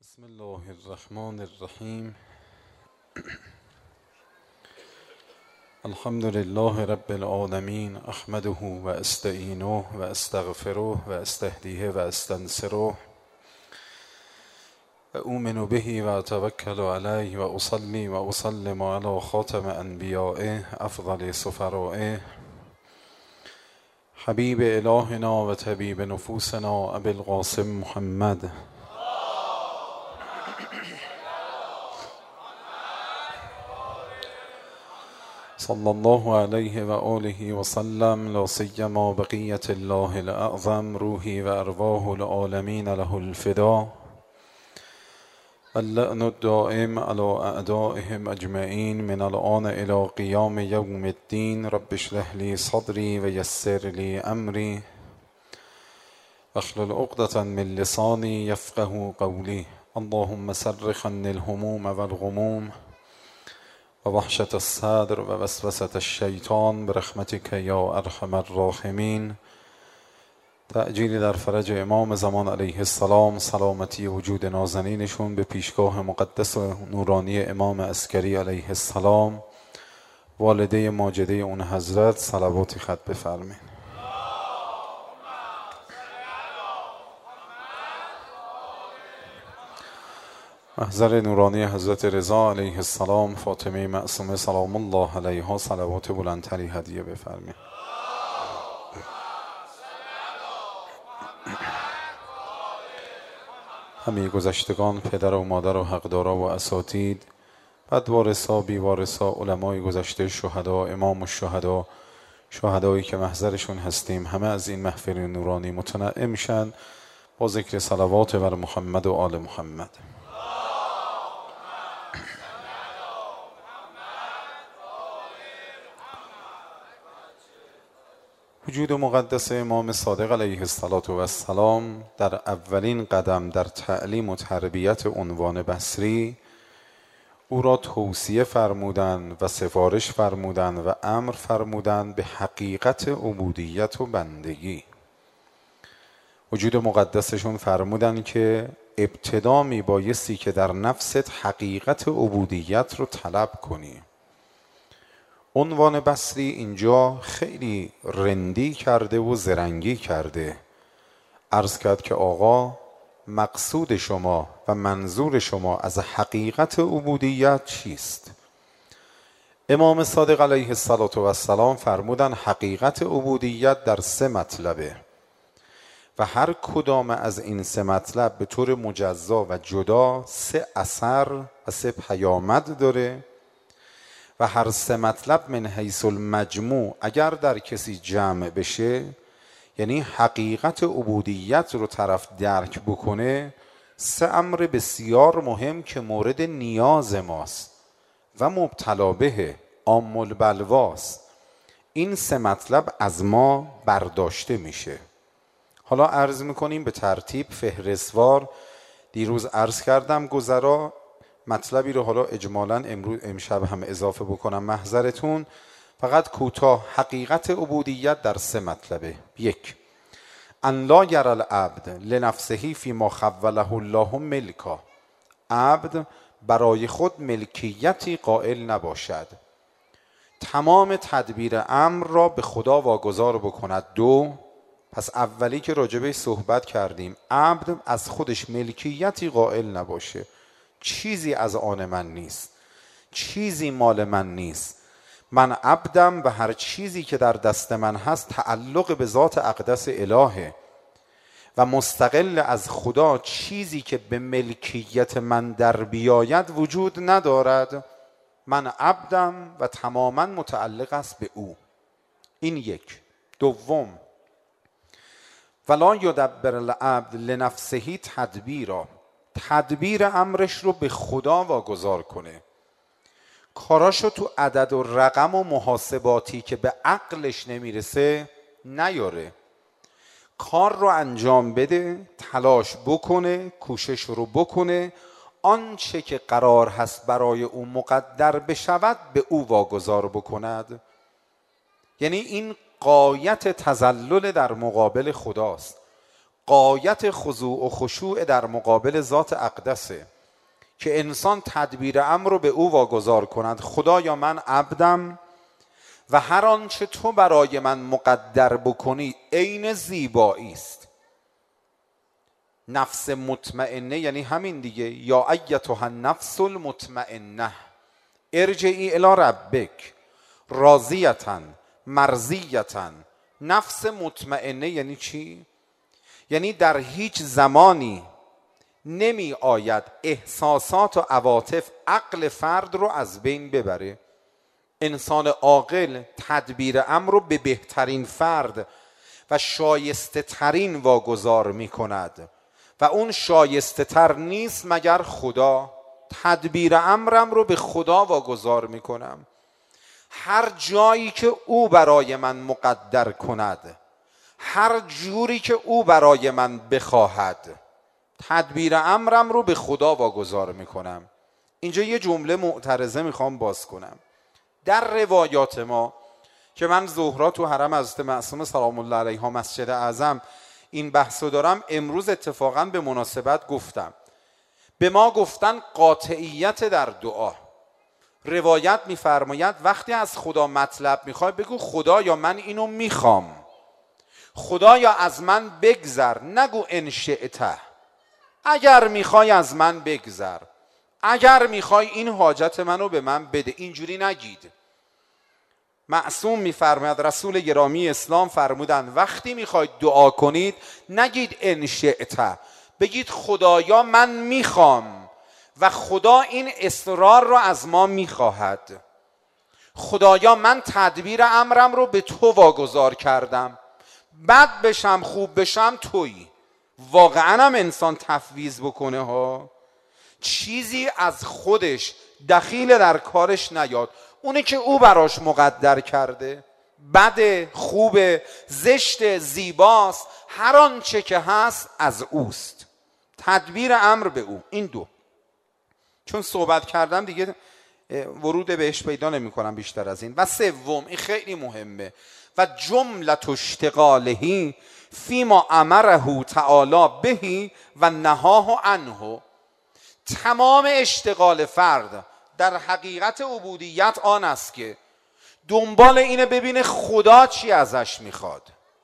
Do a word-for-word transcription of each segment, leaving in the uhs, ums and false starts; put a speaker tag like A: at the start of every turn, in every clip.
A: بسم الله الرحمن الرحیم. الحمد لله رب العالمین، احمده و استعینه و استغفره و استهدیه و استنصره و اؤمن به و اتوکل علیه و اصلی و اسلم علی خاتم انبیائه افضل سفرائه حبیب الهنا و طبیب نفوسنا ابی القاسم محمد صلی الله علیه و آله و سلم. لا سیما بقیت الله الاعظم روحی و ارواح العالمین له الفدا اللعن الدائم علی اعدائهم اجمعین من الآن الی قیام یوم الدین. رب اشرح لی صدری و یسر لی امری واحلل عقدة من لسانی یفقهوا قولی. اللهم صرف عني الهموم والغموم و وحشت الصدر و وسوسة الشیطان برحمتک یا ارحم الراحمین. تعجیلی در فرج امام زمان علیه السلام، سلامتی وجود نازنینشون به پیشگاه مقدس و نورانی امام عسکری علیه السلام، والده ماجده اون حضرت، صلواتی خط بفرمین. محضر نورانی حضرت رضا علیه السلام، فاطمه معصومه سلام الله علیها، صلوات بلندتری هدیه بفرمایید. همه گذشتگان، پدر و مادر و حقدارا و اساتید، بعد وارثا بی وارثا، علمای گذشته، شهدا، امام الشهدا، شهدایی که محضرشون هستیم، همه از این محفل نورانی متنعم شن با ذکر صلوات بر محمد و آل محمد. وجود مقدس امام صادق علیه السلام در اولین قدم در تعلیم و تربیت عنوان بصری او را توصیه فرمودند و سفارش فرمودند و امر فرمودند به حقیقت عبودیت و بندگی. وجود مقدسشون فرمودند که ابتدا می بایستی که در نفست حقیقت عبودیت رو طلب کنی. عنوان بصری اینجا خیلی رندی کرده و زرنگی کرده. عرض کرد که آقا، مقصود شما و منظور شما از حقیقت عبودیت چیست؟ امام صادق علیه السلام فرمودن حقیقت عبودیت در سه مطلبه و هر کدام از این سه مطلب به طور مجزا و جدا سه اثر و سه پیامد داره و هر سه مطلب من حیث المجموع اگر در کسی جمع بشه، یعنی حقیقت عبودیت رو طرف درک بکنه، سه امر بسیار مهم که مورد نیاز ماست و مبتلا به عام البلواست، این سه مطلب از ما برداشته میشه. حالا عرض میکنیم به ترتیب فهرستوار. دیروز عرض کردم گذرا مطلبی رو حالا اجمالاً امروز امشب هم اضافه بکنم محضرتون. فقط کوتاه، حقیقت عبودیت در سه مطلبه. یک، ان لا یری العبد لنفسه فیما خوله الله ملکا، عبد برای خود ملکیتی قائل نباشد، تمام تدبیر امر را به خدا واگذار بکند. دو، پس اولی که راجبه صحبت کردیم، عبد از خودش ملکیتی قائل نباشه، چیزی از آن من نیست، چیزی مال من نیست، من عبدم و هر چیزی که در دست من هست تعلق به ذات اقدس الهه و مستقل از خدا چیزی که به ملکیت من در بیاید وجود ندارد. من عبدم و تماما متعلق است به او. این یک. دوم، ولا یدبر العبد لنفسه تدبیرا، تدبیر امرش رو به خدا واگذار کنه، کاراشو تو عدد و رقم و محاسباتی که به عقلش نمیرسه نیاره، کار رو انجام بده، تلاش بکنه، کوشش رو بکنه، آنچه که قرار هست برای او مقدر بشود به او واگذار بکند. یعنی این غایت تذلل در مقابل خداست، غایت خضوع و خشوع در مقابل ذات اقدسه که انسان تدبیر امر رو به او واگذار کند. خدایا من عبدم و هر آنچه تو برای من مقدر بکنی عین زیبایی است. نفس مطمئنه یعنی همین دیگه، یا ایتها النفس المطمئنه ارجعی الی ربک راضیة مرضیة. نفس مطمئنه یعنی چی؟ یعنی در هیچ زمانی نمی آید احساسات و عواطف عقل فرد رو از بین ببره. انسان عاقل تدبیر امر رو به بهترین فرد و شایسته ترین واگذار می کند و اون شایسته تر نیست مگر خدا. تدبیر امرم رو به خدا واگذار می کنم. هر جایی که او برای من مقدر کند، هر جوری که او برای من بخواهد، تدبیر امرم رو به خدا واگذار می کنم. اینجا یه جمله معترضه میخوام باز کنم. در روایات ما که من ظهرا تو حرم حضرت معصومه سلام الله علیها مسجد اعظم این بحثو دارم، امروز اتفاقا به مناسبت گفتم. به ما گفتن قاطعیت در دعا. روایت میفرماید وقتی از خدا مطلب میخوای بگو خدایا من اینو میخوام، خدایا از من بگذر، نگو ان شئت. اگر میخوای از من بگذر، اگر میخوای این حاجت منو به من بده، اینجوری نگید. معصوم میفرماید، رسول گرامی اسلام فرمودن وقتی میخواید دعا کنید نگید ان شئت، بگید خدایا من میخوام و خدا این اصرار رو از ما میخواهد. خدایا من تدبیر امرم رو به تو واگذار کردم، بد بشم خوب بشم تویی. واقعا هم انسان تفویض بکنه ها، چیزی از خودش دخیل در کارش نیاد، اونه که او براش مقدر کرده، بد خوب زشت زیباست، هر آنچه که هست از اوست. تدبیر امر به او. این دو، چون صحبت کردم دیگه ورود بهش پیدا نمی کنم بیشتر از این. و سوم، این خیلی مهمه، و جملت اشتغالهی فیما امره تعالی بهی و نهاه عنه. تمام اشتغال فرد در حقیقت عبودیت آن است که دنبال اینه ببینه خدا چی ازش میخواد،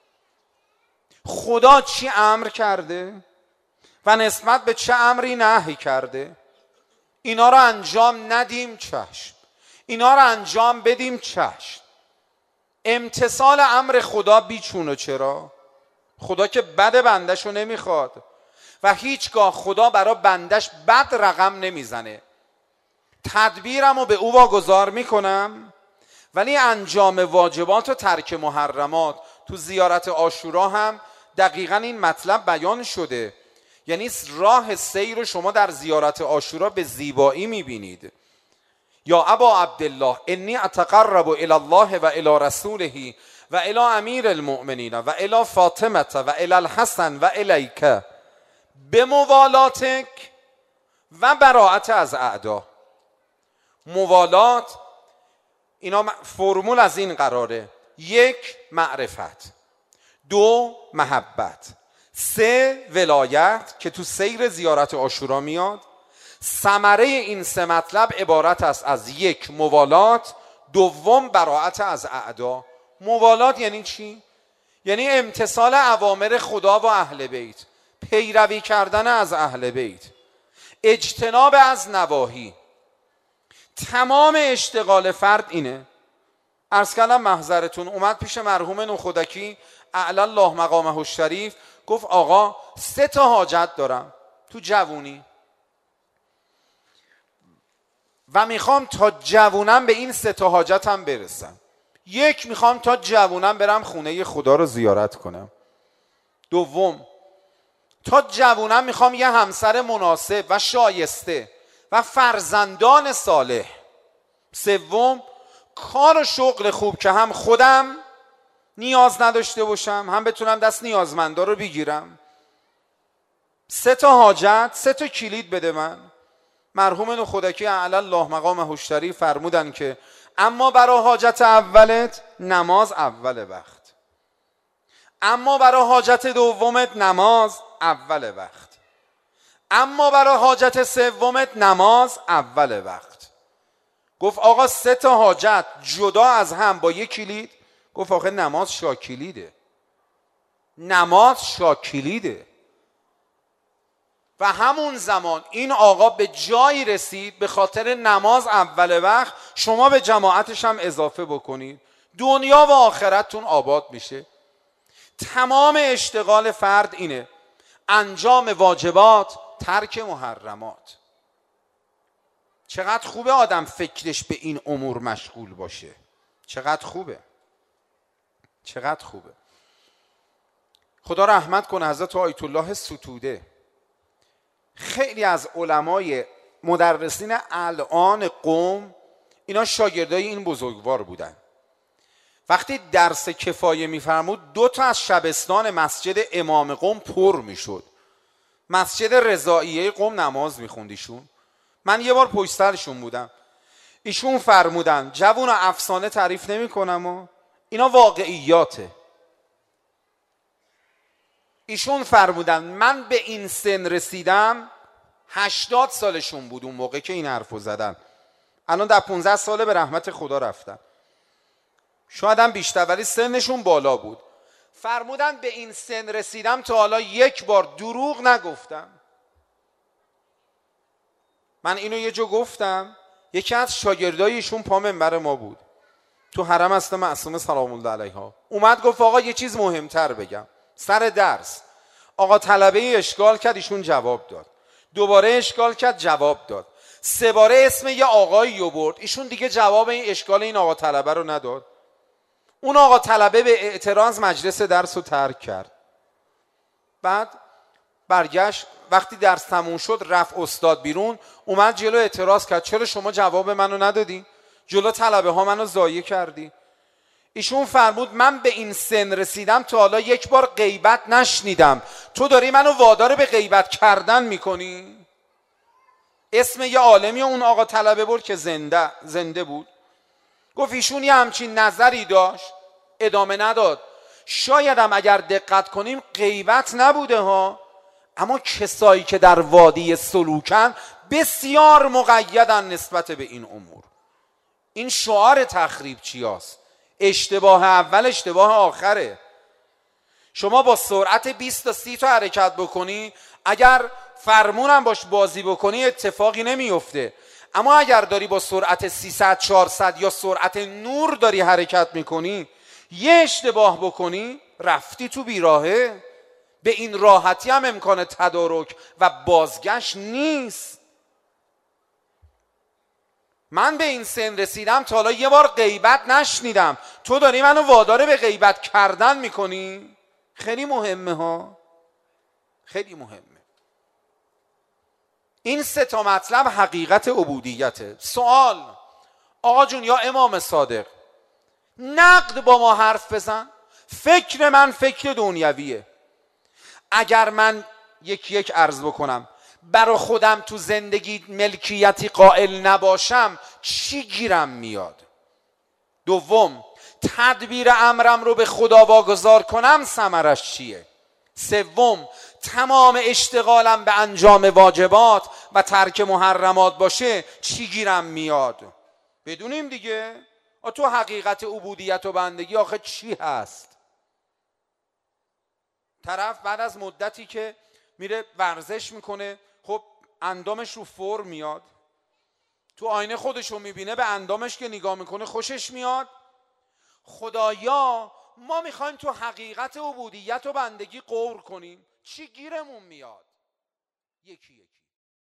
A: خدا چی امر کرده و نسبت به چه امری نهی کرده. اینا رو انجام ندیم چشم، اینا رو انجام بدیم چشم. امتثال امر خدا بیچون و چرا؟ خدا که بد بندش رو نمیخواد و هیچگاه خدا برای بندش بد رقم نمیزنه. تدبیرم رو به او واگذار میکنم، ولی انجام واجبات و ترک محرمات. تو زیارت عاشورا هم دقیقا این مطلب بیان شده. یعنی راه سیر رو شما در زیارت عاشورا به زیبایی میبینید. یا ابا عبدالله انی اتقرب الی الله و الی رسوله و الی امیر المؤمنین و الی فاطمه و الی الحسن و الیک بموالاتک و براءت از اعدا. موالات، اینا فرمول از این قراره: یک، معرفت، دو، محبت، سه، ولایت که تو سیر زیارت عاشورا میاد. ثمره این سه مطلب عبارت است از یک، موالات، دوم، براءت از اعدا. موالات یعنی چی؟ یعنی امتثال اوامر خدا و اهل بیت، پیروی کردن از اهل بیت، اجتناب از نواهی. تمام اشتغال فرد اینه. عرض کردم محضرتون اومد پیش مرحوم نوخودکی اعلی الله مقامه الشریف، گفت آقا سه تا حاجت دارم تو جوونی و میخوام تا جوونم به این سه تا حاجتم برسم. یک، میخوام تا جوونم برم خونه خدا رو زیارت کنم. دوم، تا جوونم میخوام یه همسر مناسب و شایسته و فرزندان صالح. سوم، کار و شغل خوب که هم خودم نیاز نداشته باشم، هم بتونم دست نیازمندا رو بگیرم. سه تا حاجت، سه تا کلید بده من. مرحوم نوخودکی اعلی الله مقامه الشریف فرمودن که اما برای حاجت اولت نماز اول وقت، اما برای حاجت دومت نماز اول وقت، اما برای حاجت سومت نماز اول وقت. گفت آقا سه تا حاجت جدا از هم با یک کلید؟ گفت آخه نماز شاکلیده، نماز شاکلیده. و همون زمان این آقا به جایی رسید به خاطر نماز اول وقت شما به جماعتش هم اضافه بکنید، دنیا و آخرتتون آباد میشه. تمام اشتغال فرد اینه، انجام واجبات، ترک محرمات. چقدر خوبه آدم فکرش به این امور مشغول باشه، چقدر خوبه، چقدر خوبه. خدا رحمت کنه حضرت آیت الله ستوده. خیلی از علمای مدرسین الان قم اینا شاگردای این بزرگوار بودن. وقتی درس کفایه میفرمود دو تا از شبستان مسجد امام قم پر میشد. مسجد رضائیه قم نماز میخوند ایشون. من یه بار پشت سرشون بودم، ایشون فرمودن جوون افسانه تعریف نمی کنم و اینا واقعیاته. ایشون فرمودن من به این سن رسیدم، هشتاد سالشون بود اون موقع که این حرفو زدن، الان در پونزده ساله به رحمت خدا رفتن، شاید هم بیشتر ولی سنشون بالا بود. فرمودن به این سن رسیدم تا حالا یک بار دروغ نگفتم. من اینو یه جا گفتم، یکی از شاگردایشون پا منبر ما بود تو حرم است معصومه سلام الله علیها، اومد گفت آقا یه چیز مهمتر بگم. سر درس آقا طلبه اشکال کرد، ایشون جواب داد، دوباره اشکال کرد جواب داد، سه باره اسم یه آقایی رو برد، ایشون دیگه جواب این اشکال این آقا طلبه رو نداد. اون آقا طلبه به اعتراض مجلس درس رو ترک کرد. بعد برگشت، وقتی درس تموم شد رفت استاد بیرون، اومد جلو اعتراض کرد چرا شما جواب منو ندادی؟ جلو طلبه ها منو ضایع کردی. ایشون فرمود من به این سن رسیدم تا حالا یک بار غیبت نشنیدم، تو داری منو وادار به غیبت کردن میکنی؟ اسم یه عالمی اون آقا طلبه برد که زنده زنده بود. گفت ایشون یه همچین نظری داشت، ادامه نداد. شایدم اگر دقت کنیم غیبت نبوده ها، اما کسایی که در وادی سلوکن بسیار مقیدن نسبت به این امور. این شعار تخریب چیاست؟ اشتباه اول اشتباه آخره. شما با سرعت بیست تا سی تا حرکت بکنی، اگر فرمونم باش بازی بکنی اتفاقی نمیفته، اما اگر داری با سرعت سیصد چهارصد یا سرعت نور داری حرکت میکنی، یه اشتباه بکنی رفتی تو بیراهه. به این راحتی هم امکان تدارک و بازگشت نیست. من به این سن رسیدم تا حالا یه بار غیبت نشنیدم، تو داری منو وادار به غیبت کردن میکنی. خیلی مهمه ها، خیلی مهمه. این سه تا مطلب حقیقت عبودیته. سوال، آقا جون یا امام صادق نقد با ما حرف بزن، فکر من فکر دنیویه. اگر من یک یک عرض بکنم برای خودم تو زندگی ملکیتی قائل نباشم چی گیرم میاد؟ دوم، تدبیر امرم رو به خدا واگذار کنم ثمرش چیه؟ سوم، تمام اشتغالم به انجام واجبات و ترک محرمات باشه چی گیرم میاد؟ بدونیم دیگه تو حقیقت عبودیت و بندگی آخه چی هست؟ طرف بعد از مدتی که میره ورزش میکنه، خب اندامش رو فرم میاد، تو آینه خودش رو میبینه، به اندامش که نگاه میکنه خوشش میاد. خدایا ما میخوایم تو حقیقت عبودیت و بندگی غور کنیم، چی گیرمون میاد؟ یکی یکی